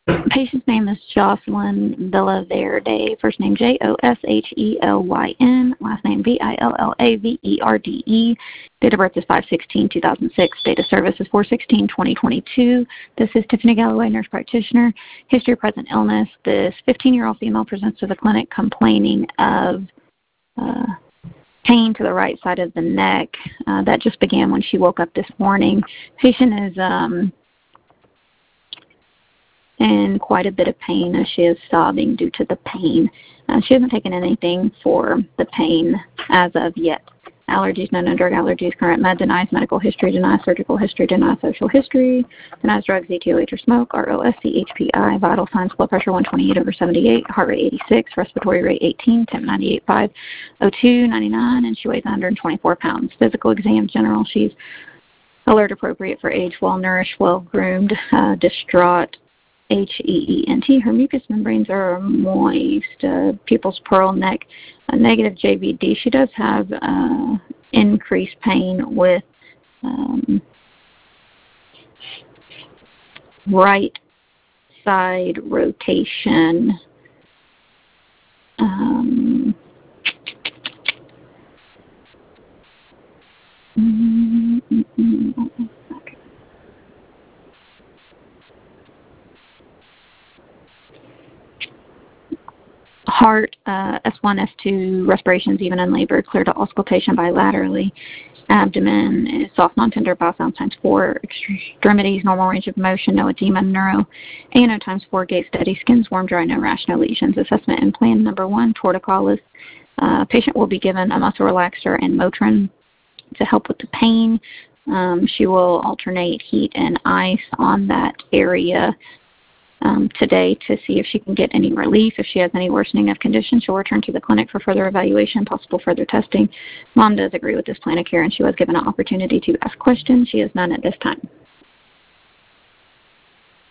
Patient's name is Jocelyn Villaverde. First name Joshelyn, last name Villaverde. Date of birth is 5/16/2006. Date of service is 4/16/2022. This is Tiffany Galloway, nurse practitioner. History of present illness. This 15-year-old female presents to the clinic complaining of pain to the right side of the neck. That just began when she woke up this morning. Patient is in quite a bit of pain as she is sobbing due to the pain. She hasn't taken anything for the pain as of yet. Allergies, no drug allergies, current med, denies medical history, denies surgical history, denies social history, denies drugs, ETOH or smoke, ROSC, HPI, vital signs, blood pressure 128/78, heart rate 86, respiratory rate 18, temp 98.5, O2 99, and she weighs 124 pounds. Physical exam general, she's alert, appropriate for age, well-nourished, well-groomed, distraught, HEENT. Her mucous membranes are moist. Pupils pearl, neck, negative JVD. She does have increased pain with right side rotation. Heart, S1, S2, respirations even in labor, clear to auscultation bilaterally. Abdomen is soft, non-tender, bowel sound times 4. Extremities, normal range of motion, no edema, neuro. ANO times 4, gait steady, skin's warm, dry, no rash, no lesions. Assessment and plan number 1, torticollis. Patient will be given a muscle relaxer and Motrin to help with the pain. She will alternate heat and ice on that area today to see if she can get any relief. If she has any worsening of condition, she'll return to the clinic for further evaluation, possible further testing. Mom does agree with this plan of care, and she was given an opportunity to ask questions. She has none at this time.